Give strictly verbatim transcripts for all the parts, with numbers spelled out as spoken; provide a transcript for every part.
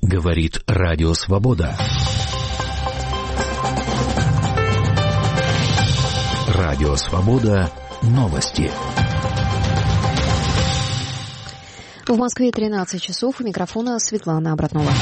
Говорит Радио Свобода. Радио Свобода. Новости. В Москве тринадцать часов. У микрофона Светлана Обратнова.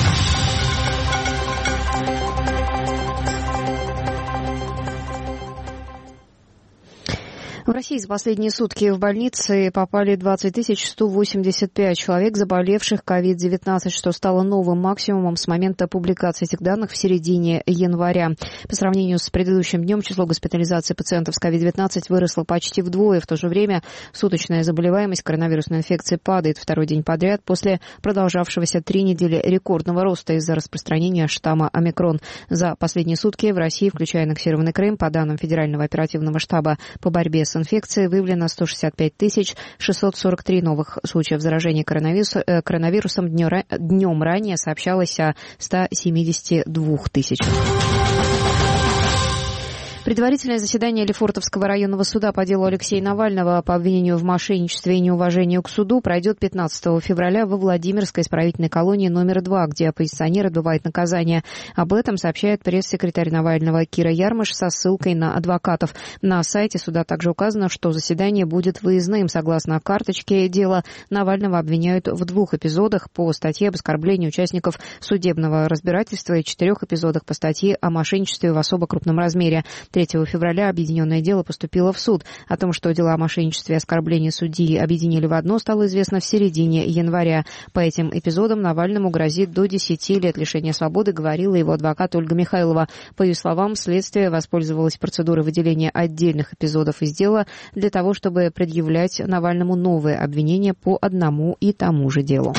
В России за последние сутки в больницы попали двадцать тысяч сто восемьдесят пять человек, заболевших ковид девятнадцать, что стало новым максимумом с момента публикации этих данных в середине января. По сравнению с предыдущим днем число госпитализаций пациентов с ковид девятнадцать выросло почти вдвое. В то же время суточная заболеваемость коронавирусной инфекцией падает второй день подряд после продолжавшегося три недели рекордного роста из-за распространения штамма омикрон. За последние сутки в России, включая аннексированный Крым, по данным Федерального оперативного штаба по борьбе с инфекции, выявлено сто шестьдесят пять тысяч шестьсот сорок три новых случаев заражения коронавирусом. Днем ранее сообщалось о ста семидесяти двух тысячах. Предварительное заседание Лефортовского районного суда по делу Алексея Навального по обвинению в мошенничестве и неуважении к суду пройдет пятнадцатого февраля во Владимирской исправительной колонии номер два, где оппозиционер отбывает наказание. Об этом сообщает пресс-секретарь Навального Кира Ярмыш со ссылкой на адвокатов. На сайте суда также указано, что заседание будет выездным. Согласно карточке дела, Навального обвиняют в двух эпизодах по статье об оскорблении участников судебного разбирательства и четырех эпизодах по статье о мошенничестве в особо крупном размере. третьего февраля объединенное дело поступило в суд. О том, что дела о мошенничестве и оскорблении судьи объединили в одно, стало известно в середине января. По этим эпизодам Навальному грозит до десяти лет лишения свободы, говорила его адвокат Ольга Михайлова. По ее словам, следствие воспользовалось процедурой выделения отдельных эпизодов из дела для того, чтобы предъявлять Навальному новые обвинения по одному и тому же делу.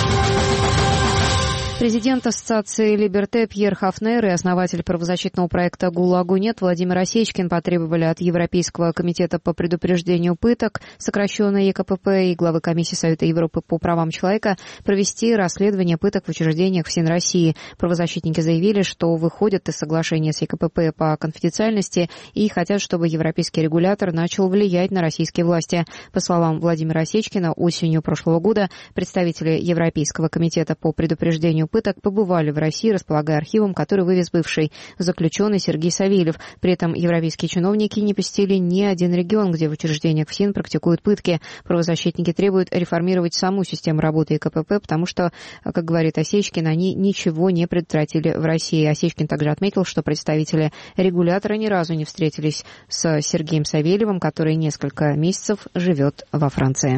Президент Ассоциации Либерте Пьер Хафнер и основатель правозащитного проекта «ГУЛАГу нет» Владимир Осечкин потребовали от Европейского комитета по предупреждению пыток, сокращенной Е Ка Пэ Пэ, и главы Комиссии Совета Европы по правам человека провести расследование пыток в учреждениях ФСИН России. Правозащитники заявили, что выходят из соглашения с Е Ка Пэ Пэ по конфиденциальности и хотят, чтобы европейский регулятор начал влиять на российские власти. По словам Владимира Осечкина, осенью прошлого года представители Европейского комитета по предупреждению пыток побывали в России, располагая архивом, который вывез бывший заключенный Сергей Савельев. При этом европейские чиновники не посетили ни один регион, где в учреждениях ФСИН практикуют пытки. Правозащитники требуют реформировать саму систему работы Е Ка Пэ Пэ, потому что, как говорит Осечкин, они ничего не предотвратили в России. Осечкин также отметил, что представители регулятора ни разу не встретились с Сергеем Савельевым, который несколько месяцев живет во Франции.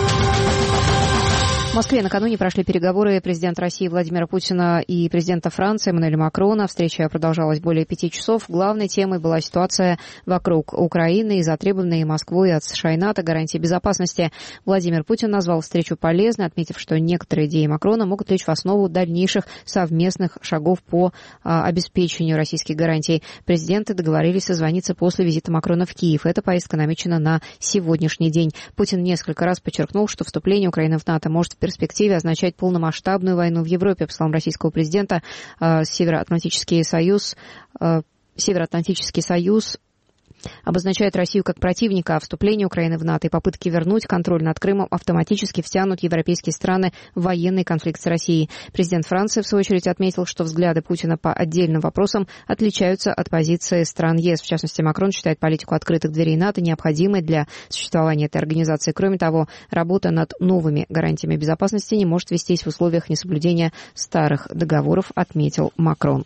В Москве накануне прошли переговоры президента России Владимира Путина и президента Франции Эммануэля Макрона. Встреча продолжалась более пяти часов. Главной темой была ситуация вокруг Украины и затребованные Москвой от США и НАТО гарантии безопасности. Владимир Путин назвал встречу полезной, отметив, что некоторые идеи Макрона могут лечь в основу дальнейших совместных шагов по а, обеспечению российских гарантий. Президенты договорились созвониться после визита Макрона в Киев. Эта поездка намечена на сегодняшний день. Путин несколько раз подчеркнул, что вступление Украины в НАТО может в перспективе означать полномасштабную войну в Европе. По словам российского президента, э, Североатлантический союз, э, Североатлантический союз обозначает Россию как противника, а вступление Украины в НАТО и попытки вернуть контроль над Крымом автоматически втянут европейские страны в военный конфликт с Россией. Президент Франции, в свою очередь, отметил, что взгляды Путина по отдельным вопросам отличаются от позиции стран Е С. В частности, Макрон считает политику открытых дверей НАТО необходимой для существования этой организации. Кроме того, работа над новыми гарантиями безопасности не может вестись в условиях несоблюдения старых договоров, отметил Макрон.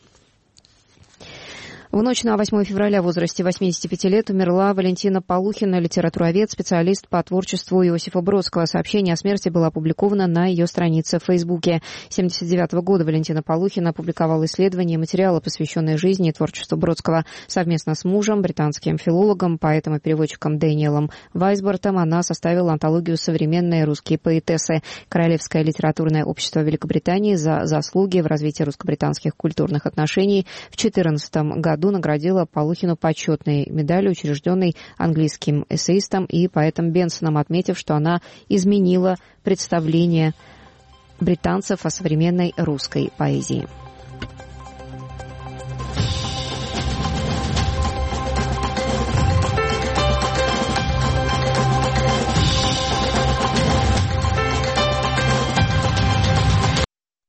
В ночь на восьмое февраля в возрасте восьмидесяти пяти лет умерла Валентина Полухина, литературовед, специалист по творчеству Иосифа Бродского. Сообщение о смерти было опубликовано на ее странице в Фейсбуке. семьдесят девятого года Валентина Полухина опубликовала исследования и материалы, посвященные жизни и творчеству Бродского. Совместно с мужем, британским филологом, поэтом и переводчиком Дэниелом Вайсбортом, она составила антологию «Современные русские поэтессы». Королевское литературное общество Великобритании за заслуги в развитии русско-британских культурных отношений в две тысячи четырнадцатом году наградила Полухину почетной медалью, учрежденной английским эссеистом и поэтом Бенсоном, отметив, что она изменила представление британцев о современной русской поэзии.